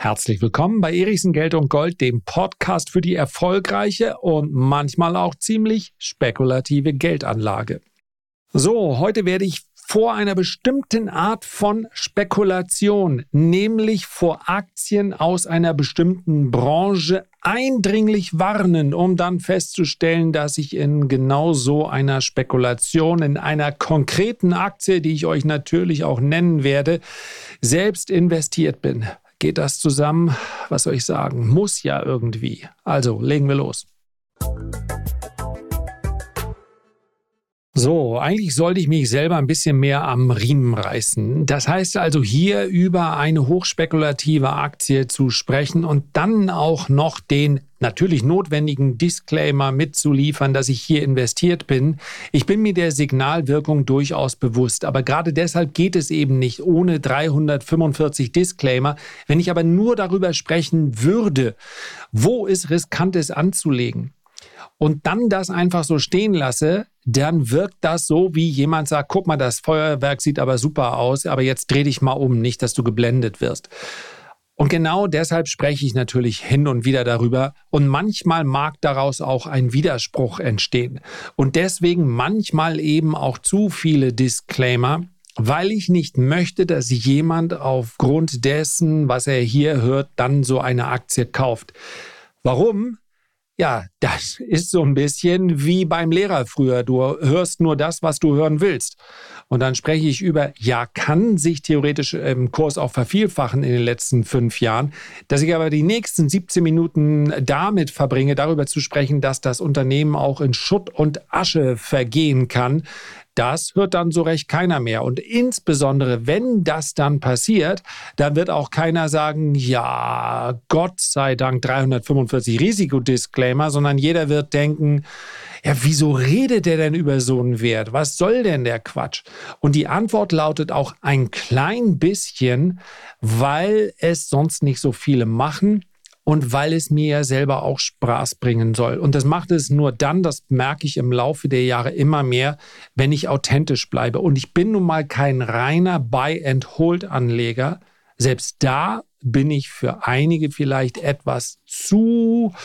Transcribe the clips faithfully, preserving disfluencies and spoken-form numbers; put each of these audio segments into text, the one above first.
Herzlich willkommen bei Erichsen Geld und Gold, dem Podcast für die erfolgreiche und manchmal auch ziemlich spekulative Geldanlage. So, heute werde ich vor einer bestimmten Art von Spekulation, nämlich vor Aktien aus einer bestimmten Branche, eindringlich warnen, um dann festzustellen, dass ich in genau so einer Spekulation, in einer konkreten Aktie, die ich euch natürlich auch nennen werde, selbst investiert bin. Geht das zusammen? Was soll ich sagen? Muss ja irgendwie. Also, legen wir los. So, eigentlich sollte ich mich selber ein bisschen mehr am Riemen reißen. Das heißt also, hier über eine hochspekulative Aktie zu sprechen und dann auch noch den natürlich notwendigen Disclaimer mitzuliefern, dass ich hier investiert bin. Ich bin mir der Signalwirkung durchaus bewusst, aber gerade deshalb geht es eben nicht ohne dreihundertfünfundvierzig Disclaimer. Wenn ich aber nur darüber sprechen würde, wo ist Riskantes anzulegen, und dann das einfach so stehen lasse, dann wirkt das so, wie jemand sagt, guck mal, das Feuerwerk sieht aber super aus, aber jetzt dreh dich mal um, nicht, dass du geblendet wirst. Und genau deshalb spreche ich natürlich hin und wieder darüber und manchmal mag daraus auch ein Widerspruch entstehen. Und deswegen manchmal eben auch zu viele Disclaimer, weil ich nicht möchte, dass jemand aufgrund dessen, was er hier hört, dann so eine Aktie kauft. Warum? Ja, das ist so ein bisschen wie beim Lehrer früher. Du hörst nur das, was du hören willst. Und dann spreche ich über, ja, kann sich theoretisch im Kurs auch vervielfachen in den letzten fünf Jahren. Dass ich aber die nächsten siebzehn Minuten damit verbringe, darüber zu sprechen, dass das Unternehmen auch in Schutt und Asche vergehen kann, das hört dann so recht keiner mehr. Und insbesondere, wenn das dann passiert, dann wird auch keiner sagen, ja, Gott sei Dank dreihundertfünfundvierzig Risikodisclaimer, sondern jeder wird denken, ja, wieso redet der denn über so einen Wert? Was soll denn der Quatsch? Und die Antwort lautet auch ein klein bisschen, weil es sonst nicht so viele machen. Und weil es mir ja selber auch Spaß bringen soll. Und das macht es nur dann, das merke ich im Laufe der Jahre immer mehr, wenn ich authentisch bleibe. Und ich bin nun mal kein reiner Buy-and-Hold-Anleger. Selbst da bin ich für einige vielleicht etwas zu...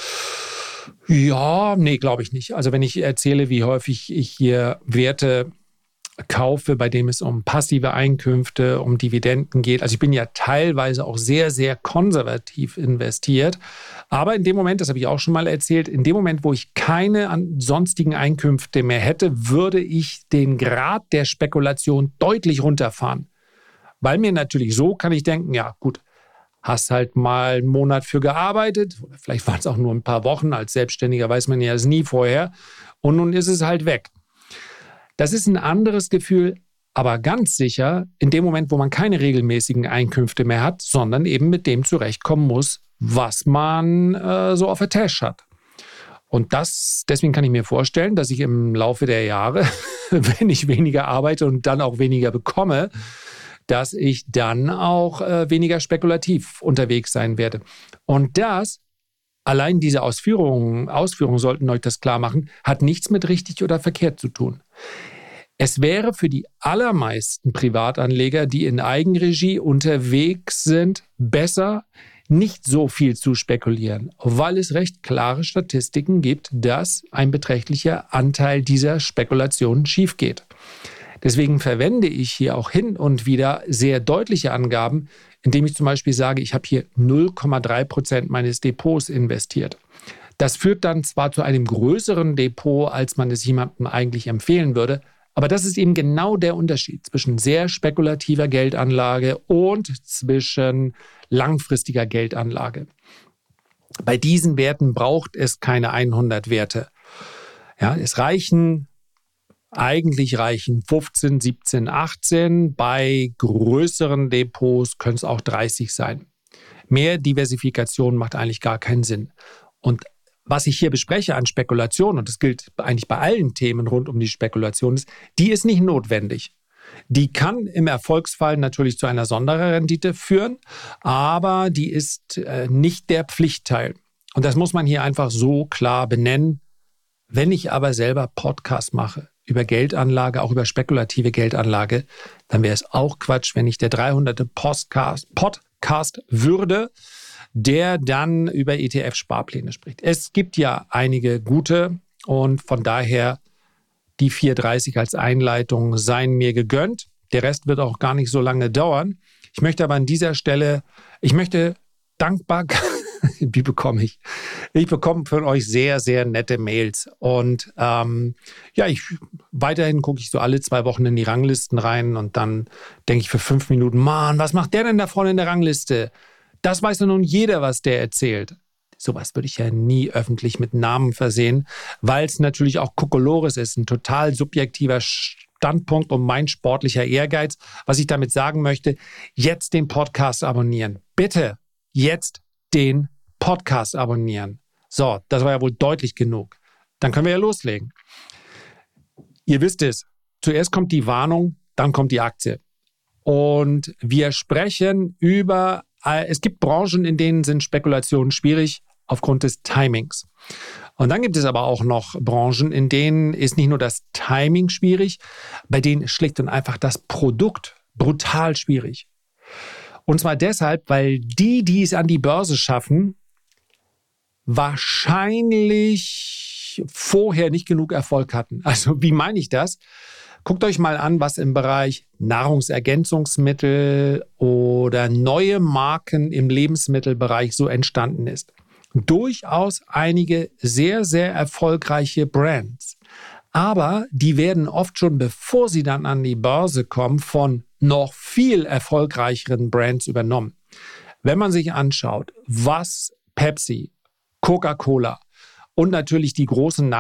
Ja, nee, glaube ich nicht. Also wenn ich erzähle, wie häufig ich hier Werte kaufe, bei dem es um passive Einkünfte, um Dividenden geht. Also ich bin ja teilweise auch sehr, sehr konservativ investiert. Aber in dem Moment, das habe ich auch schon mal erzählt, in dem Moment, wo ich keine sonstigen Einkünfte mehr hätte, würde ich den Grad der Spekulation deutlich runterfahren. Weil mir natürlich so kann ich denken, ja gut, hast halt mal einen Monat für gearbeitet, oder vielleicht waren es auch nur ein paar Wochen, als Selbstständiger weiß man ja es nie vorher, und nun ist es halt weg. Das ist ein anderes Gefühl, aber ganz sicher in dem Moment, wo man keine regelmäßigen Einkünfte mehr hat, sondern eben mit dem zurechtkommen muss, was man äh, so auf der Tasche hat. Und das, deswegen kann ich mir vorstellen, dass ich im Laufe der Jahre, wenn ich weniger arbeite und dann auch weniger bekomme, dass ich dann auch äh, weniger spekulativ unterwegs sein werde. Und das, allein diese Ausführungen, Ausführungen sollten euch das klar machen, hat nichts mit richtig oder verkehrt zu tun. Es wäre für die allermeisten Privatanleger, die in Eigenregie unterwegs sind, besser, nicht so viel zu spekulieren, weil es recht klare Statistiken gibt, dass ein beträchtlicher Anteil dieser Spekulationen schief geht. Deswegen verwende ich hier auch hin und wieder sehr deutliche Angaben, indem ich zum Beispiel sage, ich habe hier null Komma drei Prozent meines Depots investiert. Das führt dann zwar zu einem größeren Depot, als man es jemandem eigentlich empfehlen würde, aber das ist eben genau der Unterschied zwischen sehr spekulativer Geldanlage und zwischen langfristiger Geldanlage. Bei diesen Werten braucht es keine hundert Werte. Ja, es reichen, eigentlich reichen fünfzehn, siebzehn, achtzehn. Bei größeren Depots können es auch dreißig sein. Mehr Diversifikation macht eigentlich gar keinen Sinn. Und was ich hier bespreche an Spekulation, und das gilt eigentlich bei allen Themen rund um die Spekulation, ist, die ist nicht notwendig. Die kann im Erfolgsfall natürlich zu einer Sonderrendite führen, aber die ist äh, nicht der Pflichtteil. Und das muss man hier einfach so klar benennen. Wenn ich aber selber Podcast mache über Geldanlage, auch über spekulative Geldanlage, dann wäre es auch Quatsch, wenn ich der dreihunderte Podcast, Podcast würde, der dann über E T F-Sparpläne spricht. Es gibt ja einige gute und von daher die vier dreißig als Einleitung seien mir gegönnt. Der Rest wird auch gar nicht so lange dauern. Ich möchte aber an dieser Stelle, ich möchte dankbar, wie bekomme ich? Ich bekomme von euch sehr, sehr nette Mails. Und ähm, ja, ich weiterhin gucke ich so alle zwei Wochen in die Ranglisten rein und dann denke ich für fünf Minuten, Mann, was macht der denn da vorne in der Rangliste? Das weiß ja nun jeder, was der erzählt. Sowas würde ich ja nie öffentlich mit Namen versehen, weil es natürlich auch Kokolores ist, ein total subjektiver Standpunkt und mein sportlicher Ehrgeiz. Was ich damit sagen möchte, jetzt den Podcast abonnieren. Bitte, jetzt den Podcast abonnieren. So, das war ja wohl deutlich genug. Dann können wir ja loslegen. Ihr wisst es, zuerst kommt die Warnung, dann kommt die Aktie. Und wir sprechen über, äh, es gibt Branchen, in denen sind Spekulationen schwierig aufgrund des Timings. Und dann gibt es aber auch noch Branchen, in denen ist nicht nur das Timing schwierig, bei denen schlicht und einfach das Produkt brutal schwierig. Und zwar deshalb, weil die, die es an die Börse schaffen, wahrscheinlich vorher nicht genug Erfolg hatten. Also wie meine ich das? Guckt euch mal an, was im Bereich Nahrungsergänzungsmittel oder neue Marken im Lebensmittelbereich so entstanden ist. Durchaus einige sehr, sehr erfolgreiche Brands. Aber die werden oft schon, bevor sie dann an die Börse kommen, von noch viel erfolgreicheren Brands übernommen. Wenn man sich anschaut, was Pepsi, Coca-Cola und natürlich die großen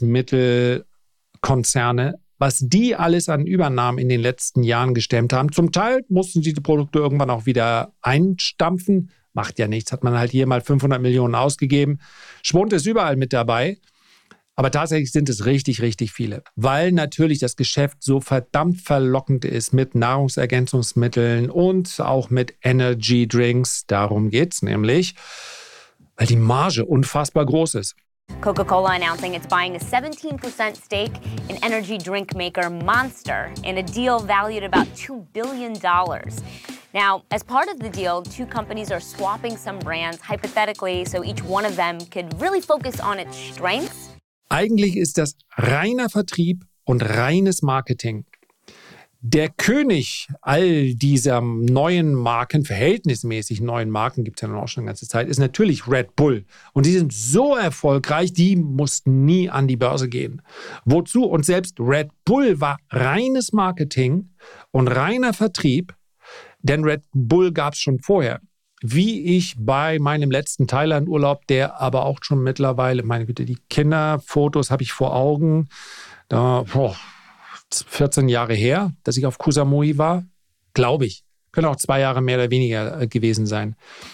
Nahrungsmittelkonzerne, was die alles an Übernahmen in den letzten Jahren gestemmt haben. Zum Teil mussten sie die Produkte irgendwann auch wieder einstampfen. Macht ja nichts, hat man halt hier mal fünfhundert Millionen ausgegeben. Schwund ist überall mit dabei. Aber tatsächlich sind es richtig, richtig viele. Weil natürlich das Geschäft so verdammt verlockend ist mit Nahrungsergänzungsmitteln und auch mit Energy Drinks. Darum geht es nämlich, weil die Marge unfassbar groß ist. Coca-Cola announcing it's buying a seventeen percent stake in energy drink maker Monster in a deal valued at about two billion dollars. Now, as part of the deal, two companies are swapping some brands hypothetically, so each one of them could really focus on its strengths. Eigentlich ist das reiner Vertrieb und reines Marketing. Der König all dieser neuen Marken, verhältnismäßig neuen Marken, gibt es ja noch schon eine ganze Zeit, ist natürlich Red Bull. Und die sind so erfolgreich, die mussten nie an die Börse gehen. Wozu? Und selbst Red Bull war reines Marketing und reiner Vertrieb, denn Red Bull gab es schon vorher. Wie ich bei meinem letzten Thailand-Urlaub, der aber auch schon mittlerweile, meine Güte, die Kinderfotos habe ich vor Augen, da, boah, vierzehn Jahre her, dass ich auf Koh Samui war, glaube ich. Können auch zwei Jahre mehr oder weniger gewesen sein.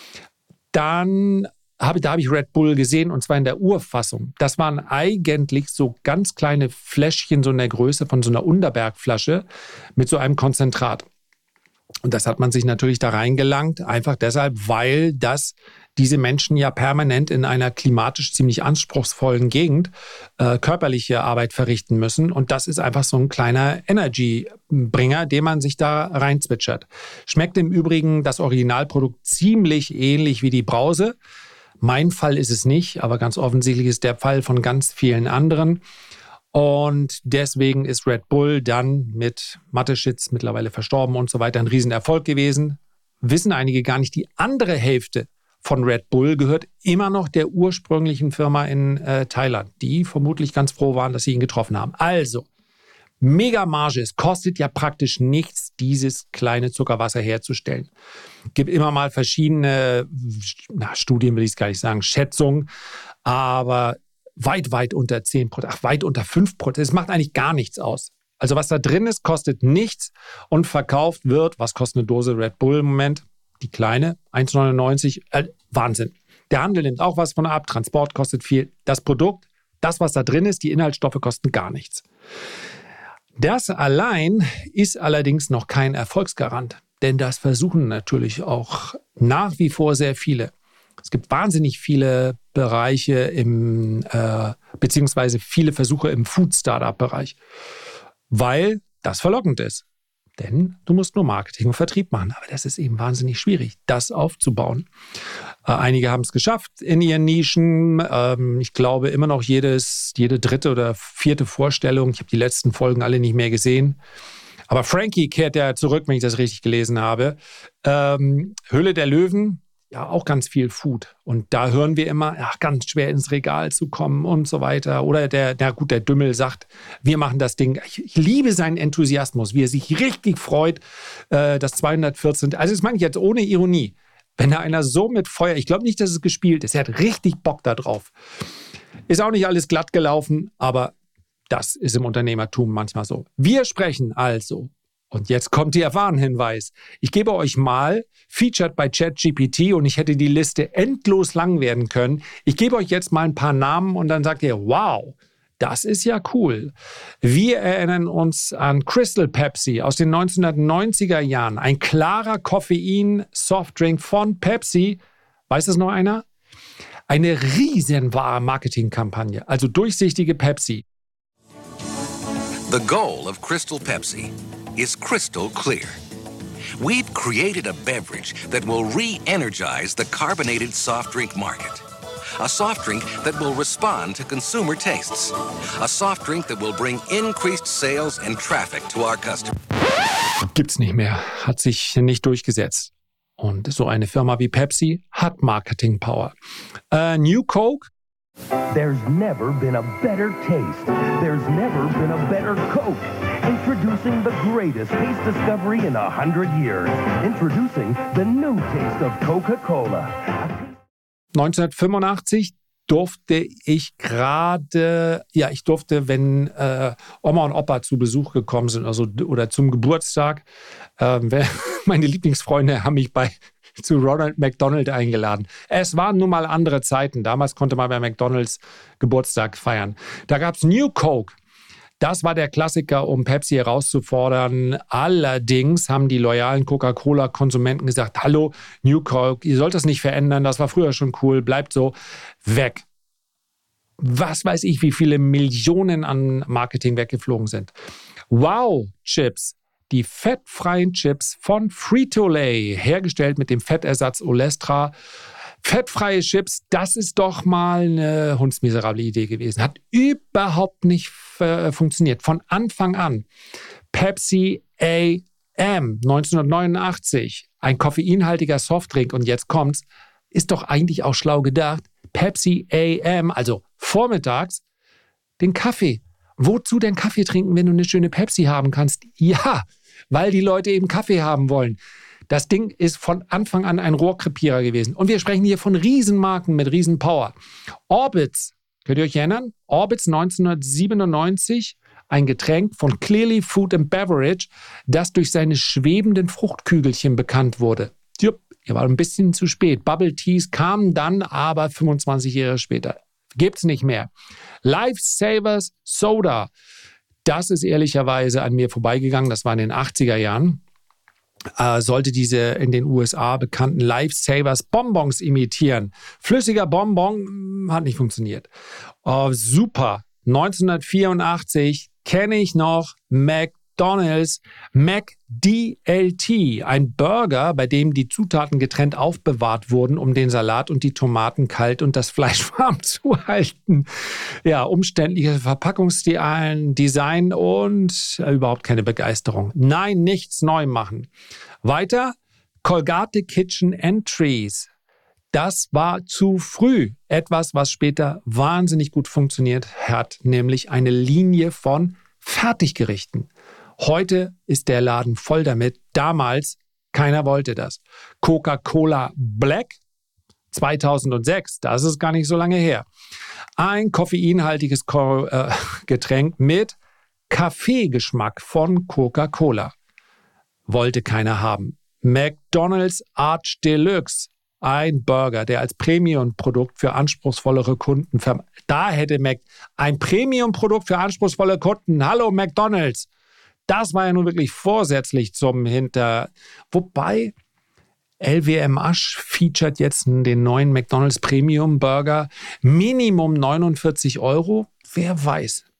Dann habe, da habe ich Red Bull gesehen und zwar in der Urfassung. Das waren eigentlich so ganz kleine Fläschchen, so in der Größe von so einer Unterbergflasche mit so einem Konzentrat. Und das hat man sich natürlich da reingelangt, einfach deshalb, weil das diese Menschen ja permanent in einer klimatisch ziemlich anspruchsvollen Gegend äh, körperliche Arbeit verrichten müssen. Und das ist einfach so ein kleiner Energy-Bringer, den man sich da reinzwitschert. Schmeckt im Übrigen das Originalprodukt ziemlich ähnlich wie die Brause. Mein Fall ist es nicht, aber ganz offensichtlich ist der Fall von ganz vielen anderen. Und deswegen ist Red Bull dann mit Mateschitz, mittlerweile verstorben und so weiter, ein Riesenerfolg gewesen. Wissen einige gar nicht, die andere Hälfte von Red Bull gehört immer noch der ursprünglichen Firma in äh, Thailand, die vermutlich ganz froh waren, dass sie ihn getroffen haben. Also, mega Marge. Es kostet ja praktisch nichts, dieses kleine Zuckerwasser herzustellen. Es gibt immer mal verschiedene na, Studien, will ich es gar nicht sagen, Schätzungen, aber weit, weit unter zehn Prozent, ach, weit unter fünf Prozent. Es macht eigentlich gar nichts aus. Also was da drin ist, kostet nichts und verkauft wird, was kostet eine Dose Red Bull im Moment? Die kleine, eins neunundneunzig, äh, Wahnsinn. Der Handel nimmt auch was von ab, Transport kostet viel. Das Produkt, das, was da drin ist, die Inhaltsstoffe kosten gar nichts. Das allein ist allerdings noch kein Erfolgsgarant, denn das versuchen natürlich auch nach wie vor sehr viele. Es gibt wahnsinnig viele Bereiche im, äh, beziehungsweise viele Versuche im Food-Startup-Bereich, weil das verlockend ist. Denn du musst nur Marketing und Vertrieb machen. Aber das ist eben wahnsinnig schwierig, das aufzubauen. Äh, einige haben es geschafft in ihren Nischen. Ähm, ich glaube immer noch jedes, jede dritte oder vierte Vorstellung. Ich habe die letzten Folgen alle nicht mehr gesehen. Aber Frankie kehrt ja zurück, wenn ich das richtig gelesen habe. Ähm, Höhle der Löwen, ja auch ganz viel Food. Und da hören wir immer, ach, ganz schwer ins Regal zu kommen und so weiter. Oder der, der gut, der Dümmel sagt, wir machen das Ding. Ich, ich liebe seinen Enthusiasmus, wie er sich richtig freut, äh, das zweihundertvierzehn. Also das meine ich jetzt ohne Ironie. Wenn da einer so mit Feuer, ich glaube nicht, dass es gespielt ist, er hat richtig Bock da drauf. Ist auch nicht alles glatt gelaufen, aber das ist im Unternehmertum manchmal so. Wir sprechen also, und jetzt kommt der Warnhinweis. Ich gebe euch mal, featured bei ChatGPT, und ich hätte die Liste endlos lang werden können. Ich gebe euch jetzt mal ein paar Namen und dann sagt ihr, wow, das ist ja cool. Wir erinnern uns an Crystal Pepsi aus den neunzehnhundertneunziger Jahren. Ein klarer Koffein-Softdrink von Pepsi. Weiß das noch einer? Eine riesenwahre Marketingkampagne, also durchsichtige Pepsi. The goal of Crystal Pepsi is crystal clear. We've created a beverage that will re-energize the carbonated soft drink market. A soft drink that will respond to consumer tastes. A soft drink that will bring increased sales and traffic to our customers. Gibt's nicht mehr, hat sich nicht durchgesetzt. Und so eine Firma wie Pepsi hat Marketing Power. Uh, New Coke. There's never been a better taste. There's never been a better Coke. Introducing the greatest taste discovery in a hundred years. Introducing the new taste of Coca-Cola. neunzehnhundertfünfundachtzig durfte ich gerade, ja, ich durfte, wenn äh, Oma und Opa zu Besuch gekommen sind also, oder zum Geburtstag, äh, meine Lieblingsfreunde haben mich bei zu Ronald McDonald eingeladen. Es waren nun mal andere Zeiten. Damals konnte man bei McDonalds Geburtstag feiern. Da gab es New Coke. Das war der Klassiker, um Pepsi herauszufordern. Allerdings haben die loyalen Coca-Cola-Konsumenten gesagt, hallo, New Coke, ihr sollt das nicht verändern, das war früher schon cool, bleibt so, weg. Was weiß ich, wie viele Millionen an Marketing weggeflogen sind. Wow, Chips. Die fettfreien Chips von Frito-Lay, hergestellt mit dem Fettersatz Olestra. Fettfreie Chips, das ist doch mal eine hundsmiserable Idee gewesen. Hat überhaupt nicht äh, funktioniert. Von Anfang an. Pepsi A M neunzehnhundertneunundachtzig, ein koffeinhaltiger Softdrink. Und jetzt kommt's, ist doch eigentlich auch schlau gedacht. Pepsi A M, also vormittags, den Kaffee. Wozu denn Kaffee trinken, wenn du eine schöne Pepsi haben kannst? Ja, weil die Leute eben Kaffee haben wollen. Das Ding ist von Anfang an ein Rohrkrepierer gewesen. Und wir sprechen hier von Riesenmarken mit Riesenpower. Orbitz, könnt ihr euch erinnern? Orbitz neunzehnhundertsiebenundneunzig, ein Getränk von Clearly Food and Beverage, das durch seine schwebenden Fruchtkügelchen bekannt wurde. Jupp, ihr war ein bisschen zu spät. Bubble Teas kamen dann aber fünfundzwanzig Jahre später. Gibt's nicht mehr. Lifesavers Soda. Das ist ehrlicherweise an mir vorbeigegangen. Das war in den achtziger Jahren. Äh, sollte diese in den U S A bekannten Lifesavers Bonbons imitieren. Flüssiger Bonbon hat nicht funktioniert. Oh, super. neunzehnhundertvierundachtzig kenne ich noch McDonald's McD-L-T, ein Burger, bei dem die Zutaten getrennt aufbewahrt wurden, um den Salat und die Tomaten kalt und das Fleisch warm zu halten. Ja, umständliche Verpackungsdesign und äh, überhaupt keine Begeisterung. Nein, nichts neu machen. Weiter, Colgate Kitchen Entries. Das war zu früh. Etwas, was später wahnsinnig gut funktioniert hat, nämlich eine Linie von Fertiggerichten. Heute ist der Laden voll damit. Damals, keiner wollte das. Coca-Cola Black zweitausendsechs, das ist gar nicht so lange her. Ein koffeinhaltiges Ko- äh, Getränk mit Kaffeegeschmack von Coca-Cola. Wollte keiner haben. McDonald's Arch Deluxe. Ein Burger, der als Premium-Produkt für anspruchsvollere Kunden... Verm- da hätte Mac ein Premium-Produkt für anspruchsvolle Kunden. Hallo McDonald's. Das war ja nun wirklich vorsätzlich zum Hinter... Wobei L W M Asch featuret jetzt den neuen McDonald's Premium Burger. Minimum neunundvierzig Euro. Wer weiß.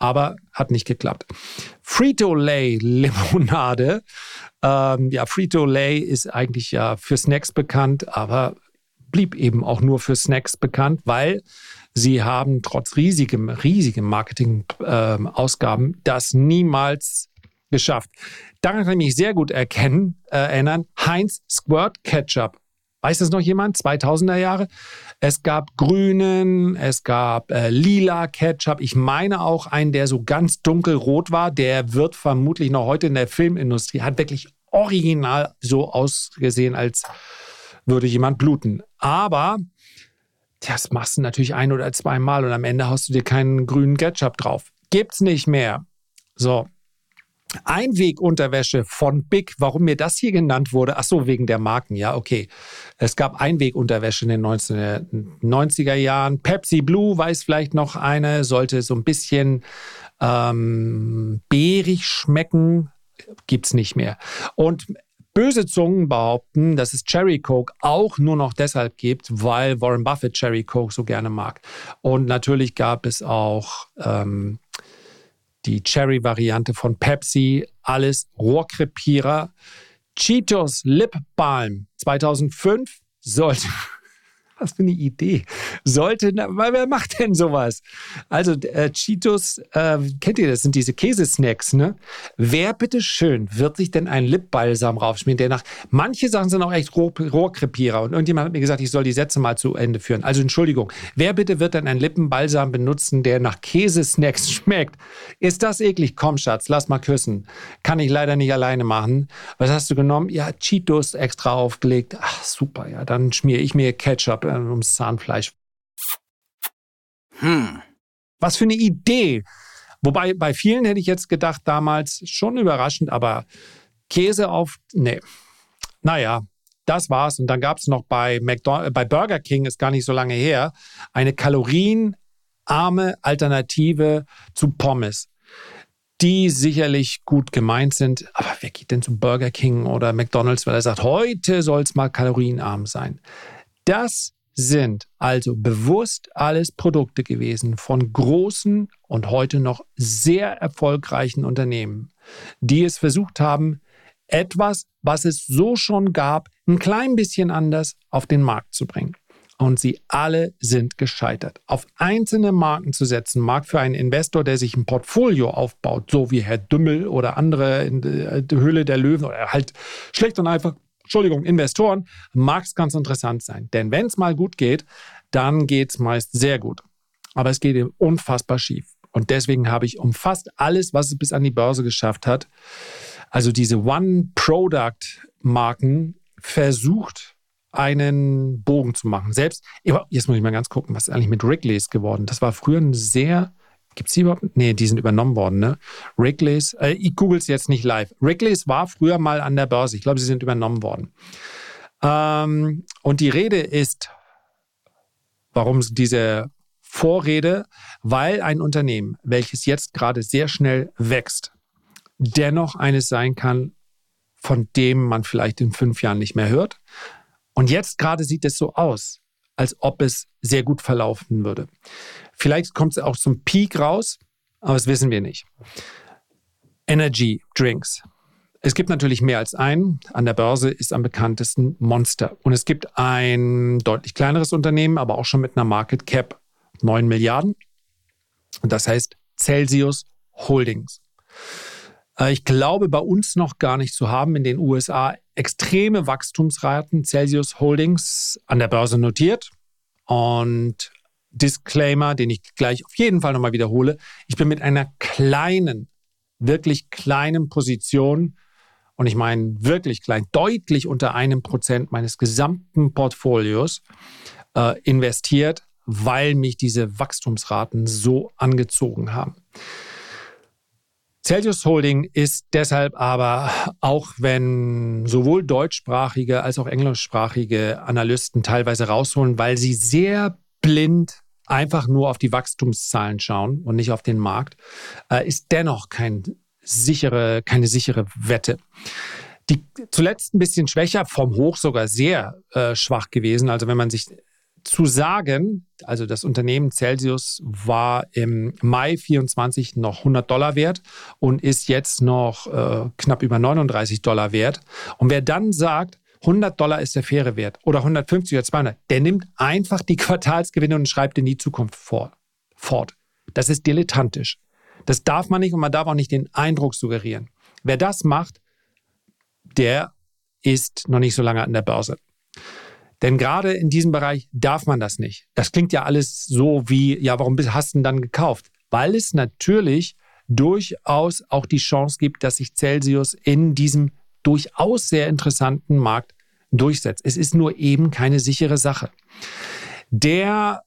aber hat nicht geklappt. Frito-Lay-Limonade. Ähm, ja, Frito-Lay ist eigentlich ja für Snacks bekannt, aber blieb eben auch nur für Snacks bekannt, weil sie haben trotz riesigem, riesigem Marketing-Ausgaben ähm, das niemals geschafft. Daran kann ich mich sehr gut erkennen, äh, erinnern. Heinz Squirt Ketchup. Weiß das noch jemand? zweitausender Jahre. Es gab grünen, es gab äh, lila Ketchup. Ich meine auch einen, der so ganz dunkelrot war. Der wird vermutlich noch heute in der Filmindustrie, hat wirklich original so ausgesehen, als würde jemand bluten. Aber das machst du natürlich ein oder zweimal und am Ende haust du dir keinen grünen Ketchup drauf. Gibt's nicht mehr. So. Einwegunterwäsche von Big, warum mir das hier genannt wurde, ach so, wegen der Marken, ja, okay. Es gab Einwegunterwäsche in den neunzehnhundertneunziger Jahren. Pepsi Blue, weiß vielleicht noch eine, sollte so ein bisschen ähm, beerig schmecken, gibt's nicht mehr. Und böse Zungen behaupten, dass es Cherry Coke auch nur noch deshalb gibt, weil Warren Buffett Cherry Coke so gerne mag. Und natürlich gab es auch ähm, die Cherry-Variante von Pepsi, alles Rohrkrepierer. Cheetos Lip Balm zweitausendfünf sollte, was für eine Idee, sollte, weil wer macht denn sowas? Also äh, Cheetos, äh, kennt ihr das, sind diese Käsesnacks, ne? Wer bitteschön wird sich denn einen Lipbalsam raufschmieren, der nach, manche Sachen sind auch echt Rohr, Rohrkrepierer und irgendjemand hat mir gesagt, ich soll die Sätze mal zu Ende führen. Also Entschuldigung, wer bitte wird denn einen Lippenbalsam benutzen, der nach Käsesnacks schmeckt? Ist das eklig? Komm Schatz, lass mal küssen. Kann ich leider nicht alleine machen. Was hast du genommen? Ja, Cheetos extra aufgelegt. Ach super, ja, dann schmiere ich mir Ketchup ums Zahnfleisch. Hm. Was für eine Idee. Wobei bei vielen hätte ich jetzt gedacht, damals schon überraschend, aber Käse auf, nee. Naja, das war's. Und dann gab es noch bei, McDonald's, bei Burger King, ist gar nicht so lange her, eine kalorienarme Alternative zu Pommes, die sicherlich gut gemeint sind. Aber wer geht denn zu Burger King oder McDonald's, weil er sagt, heute soll es mal kalorienarm sein? Das sind also bewusst alles Produkte gewesen von großen und heute noch sehr erfolgreichen Unternehmen, die es versucht haben, etwas, was es so schon gab, ein klein bisschen anders auf den Markt zu bringen. Und sie alle sind gescheitert. Auf einzelne Marken zu setzen, mag für einen Investor, der sich ein Portfolio aufbaut, so wie Herr Dümmel oder andere in der Höhle der Löwen oder halt schlecht und einfach, Entschuldigung, Investoren, mag es ganz interessant sein. Denn wenn es mal gut geht, dann geht es meist sehr gut. Aber es geht eben unfassbar schief. Und deswegen habe ich um fast alles, was es bis an die Börse geschafft hat, also diese One-Product-Marken, versucht, einen Bogen zu machen. Selbst, jetzt muss ich mal ganz gucken, was ist eigentlich mit Wrigley's geworden? Das war früher ein sehr... Gibt es die überhaupt? Nee, die sind übernommen worden, ne? Wrigley's, äh, ich google es jetzt nicht live. Wrigley's war früher mal an der Börse. Ich glaube, sie sind übernommen worden. Ähm, und die Rede ist, warum diese Vorrede? Weil ein Unternehmen, welches jetzt gerade sehr schnell wächst, dennoch eines sein kann, von dem man vielleicht in fünf Jahren nicht mehr hört. Und jetzt gerade sieht es so aus, als ob es sehr gut verlaufen würde. Vielleicht kommt es auch zum Peak raus, aber das wissen wir nicht. Energy Drinks. Es gibt natürlich mehr als einen. An der Börse ist am bekanntesten Monster. Und es gibt ein deutlich kleineres Unternehmen, aber auch schon mit einer Market Cap neun Milliarden. Und das heißt Celsius Holdings. Ich glaube, bei uns noch gar nicht zu haben. In den U S A extreme Wachstumsraten. Celsius Holdings an der Börse notiert. Und Disclaimer, den ich gleich auf jeden Fall nochmal wiederhole. Ich bin mit einer kleinen, wirklich kleinen Position, und ich meine wirklich klein, deutlich unter einem Prozent meines gesamten Portfolios äh, investiert, weil mich diese Wachstumsraten so angezogen haben. Celsius Holding ist deshalb aber, auch wenn sowohl deutschsprachige als auch englischsprachige Analysten teilweise rausholen, weil sie sehr blind einfach nur auf die Wachstumszahlen schauen und nicht auf den Markt, äh, ist dennoch kein sichere, keine sichere Wette. Die zuletzt ein bisschen schwächer, vom Hoch sogar sehr äh, schwach gewesen. Also wenn man sich zu sagen, also das Unternehmen Celsius war im Mai vierundzwanzig noch hundert Dollar wert und ist jetzt noch äh, knapp über neununddreißig Dollar wert. Und wer dann sagt, hundert Dollar ist der faire Wert oder hundertfünfzig oder zweihundert, der nimmt einfach die Quartalsgewinne und schreibt in die Zukunft fort. fort. Das ist dilettantisch. Das darf man nicht und man darf auch nicht den Eindruck suggerieren. Wer das macht, der ist noch nicht so lange an der Börse. Denn gerade in diesem Bereich darf man das nicht. Das klingt ja alles so wie, ja, warum hast du denn dann gekauft? Weil es natürlich durchaus auch die Chance gibt, dass sich Celsius in diesem durchaus sehr interessanten Markt durchsetzt. Es ist nur eben keine sichere Sache. Der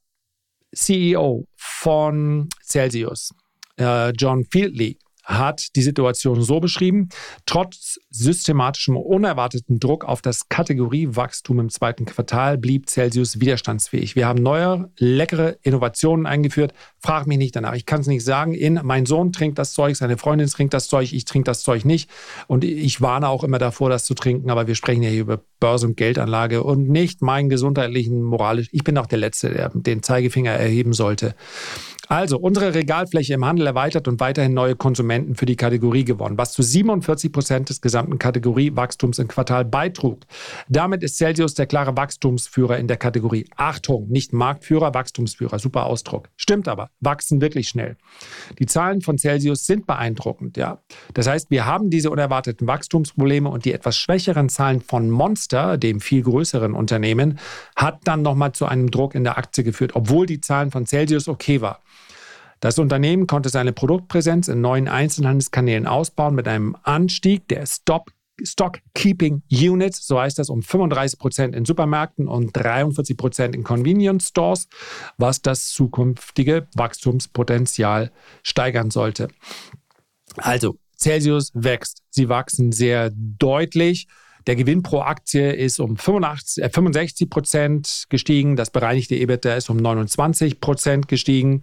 C E O von Celsius, äh, John Fieldly, hat die Situation so beschrieben: Trotz systematischem unerwarteten Druck auf das Kategoriewachstum im zweiten Quartal blieb Celsius widerstandsfähig. Wir haben neue, leckere Innovationen eingeführt. Frag mich nicht danach. Ich kann es nicht sagen. In, mein Sohn trinkt das Zeug, seine Freundin trinkt das Zeug, ich trinke das Zeug nicht. Und ich warne auch immer davor, das zu trinken. Aber wir sprechen ja hier über Börse und Geldanlage und nicht meinen gesundheitlichen, moralisch. Ich bin auch der Letzte, der den Zeigefinger erheben sollte. Also, unsere Regalfläche im Handel erweitert und weiterhin neue Konsumenten für die Kategorie gewonnen, was zu siebenundvierzig Prozent des gesamten Kategoriewachstums im Quartal beitrug. Damit ist Celsius der klare Wachstumsführer in der Kategorie. Achtung, nicht Marktführer, Wachstumsführer, super Ausdruck. Stimmt aber, wachsen wirklich schnell. Die Zahlen von Celsius sind beeindruckend, ja. Das heißt, wir haben diese unerwarteten Wachstumsprobleme und die etwas schwächeren Zahlen von Monster, dem viel größeren Unternehmen, hat dann nochmal zu einem Druck in der Aktie geführt, obwohl die Zahlen von Celsius okay waren. Das Unternehmen konnte seine Produktpräsenz in neuen Einzelhandelskanälen ausbauen mit einem Anstieg der Stop Stock Keeping Units, so heißt das, um fünfunddreißig Prozent in Supermärkten und dreiundvierzig Prozent in Convenience Stores, was das zukünftige Wachstumspotenzial steigern sollte. Also, Celsius wächst. Sie wachsen sehr deutlich. Der Gewinn pro Aktie ist um fünfundachtzig, äh, fünfundsechzig Prozent gestiegen. Das bereinigte EBITDA ist um neunundzwanzig Prozent gestiegen.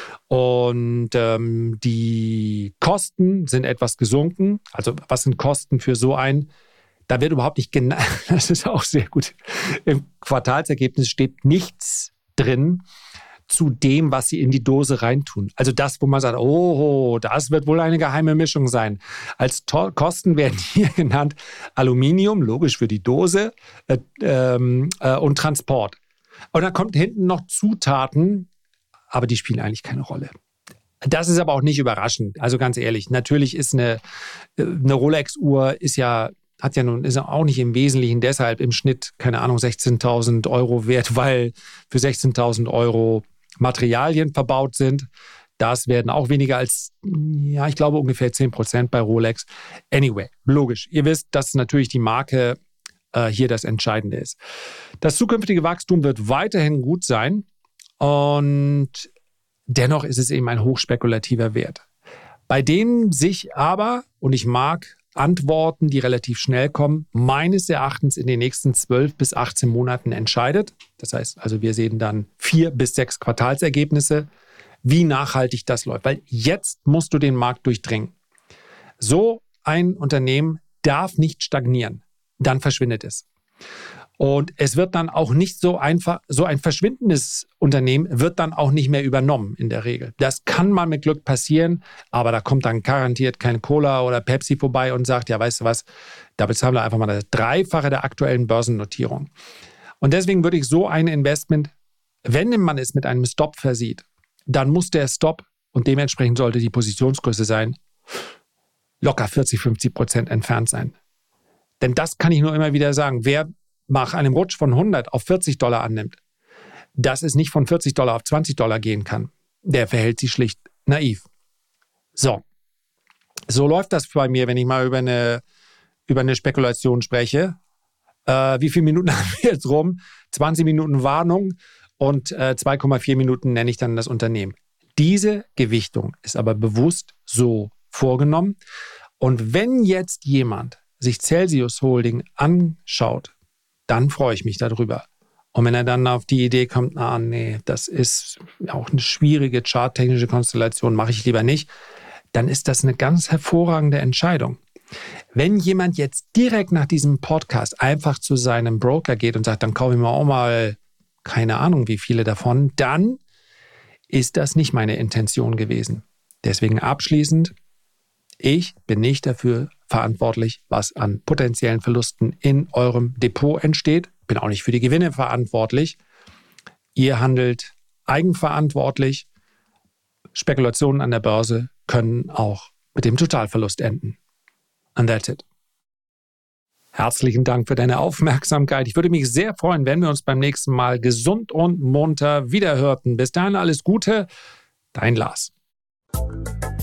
Und ähm, die Kosten sind etwas gesunken. Also was sind Kosten für so ein? Da wird überhaupt nicht genannt. Das ist auch sehr gut. Im Quartalsergebnis steht nichts drin zu dem, was sie in die Dose reintun. Also das, wo man sagt, oh, das wird wohl eine geheime Mischung sein. Als to- Kosten werden hier genannt Aluminium, logisch für die Dose, äh, ähm, äh, und Transport. Und dann kommt hinten noch Zutaten, aber die spielen eigentlich keine Rolle. Das ist aber auch nicht überraschend. Also ganz ehrlich, natürlich ist eine, eine Rolex-Uhr ist ja hat ja nun, ist auch nicht im Wesentlichen deshalb im Schnitt, keine Ahnung, sechzehntausend Euro wert, weil für sechzehntausend Euro Materialien verbaut sind. Das werden auch weniger als, ja, ich glaube ungefähr zehn Prozent bei Rolex. Anyway, logisch. Ihr wisst, dass natürlich die Marke äh, hier das Entscheidende ist. Das zukünftige Wachstum wird weiterhin gut sein und dennoch ist es eben ein hochspekulativer Wert, bei dem sich aber, und ich mag Antworten, die relativ schnell kommen, meines Erachtens in den nächsten zwölf bis achtzehn Monaten entscheidet. Das heißt, also wir sehen dann vier bis sechs Quartalsergebnisse, wie nachhaltig das läuft. Weil jetzt musst du den Markt durchdringen. So ein Unternehmen darf nicht stagnieren. Dann verschwindet es. Und es wird dann auch nicht so einfach, so ein verschwindendes Unternehmen wird dann auch nicht mehr übernommen in der Regel. Das kann mal mit Glück passieren, aber da kommt dann garantiert kein Cola oder Pepsi vorbei und sagt, ja, weißt du was, da bezahlen wir einfach mal das Dreifache der aktuellen Börsennotierung. Und deswegen würde ich so ein Investment, wenn man es mit einem Stop versieht, dann muss der Stop, und dementsprechend sollte die Positionsgröße sein, locker vierzig, fünfzig Prozent entfernt sein. Denn das kann ich nur immer wieder sagen, wer nach einem Rutsch von hundert auf vierzig Dollar annimmt, dass es nicht von vierzig Dollar auf zwanzig Dollar gehen kann, der verhält sich schlicht naiv. So, so läuft das bei mir, wenn ich mal über eine, über eine Spekulation spreche. Äh, wie viele Minuten haben wir jetzt rum? zwanzig Minuten Warnung und äh, zwei Komma vier Minuten nenne ich dann das Unternehmen. Diese Gewichtung ist aber bewusst so vorgenommen. Und wenn jetzt jemand sich Celsius Holding anschaut, dann freue ich mich darüber. Und wenn er dann auf die Idee kommt, ah nee, das ist auch eine schwierige charttechnische Konstellation, mache ich lieber nicht, dann ist das eine ganz hervorragende Entscheidung. Wenn jemand jetzt direkt nach diesem Podcast einfach zu seinem Broker geht und sagt, dann kaufe ich mir auch mal, keine Ahnung wie viele davon, dann ist das nicht meine Intention gewesen. Deswegen abschließend, ich bin nicht dafür verantwortlich, was an potenziellen Verlusten in eurem Depot entsteht. Bin auch nicht für die Gewinne verantwortlich. Ihr handelt eigenverantwortlich. Spekulationen an der Börse können auch mit dem Totalverlust enden. And that's it. Herzlichen Dank für deine Aufmerksamkeit. Ich würde mich sehr freuen, wenn wir uns beim nächsten Mal gesund und munter wiederhörten. Bis dahin alles Gute, dein Lars.